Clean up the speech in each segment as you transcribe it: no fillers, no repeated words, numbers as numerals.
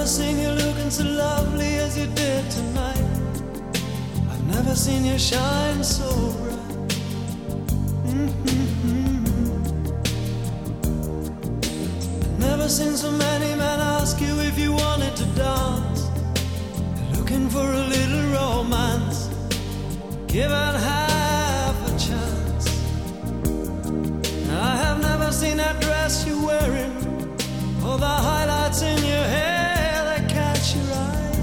never seen you looking so lovely as you did tonight. I've never seen you shine so bright. I've never seen so many men ask you if you wanted to dance. They're looking for a little romance, given half a chance. I have never seen that dress you're wearing, or the highlights in your hair that catch your eye.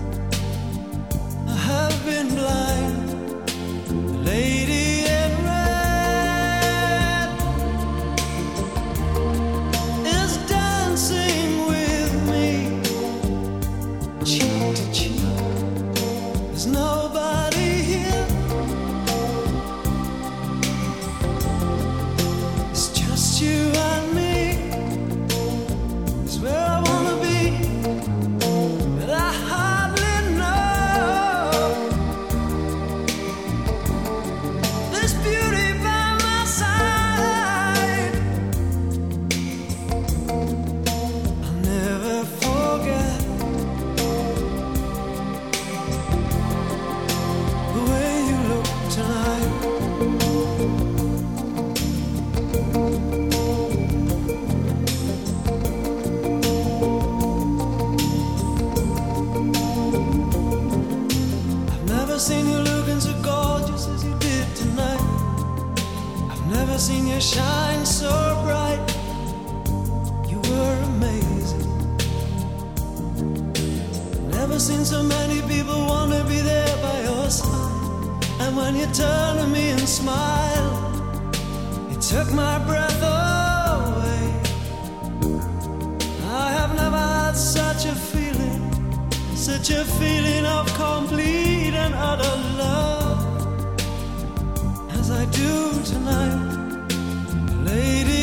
I have been blind. The lady in red is dancing with me, cheek to cheek. There's nobody here. It's just you and me. It's where I wanna be, but I hardly know. This beauty by my side, I'll never forget the way you look tonight. I've never seen you looking so gorgeous as you did tonight. I've never seen you shine so bright. You were amazing. Never seen so many people want to be there by your side. And when you turn to me and smile, it took my breath away. I have never had such a feeling, such a feeling of complete and utter love as I do tonight, lady.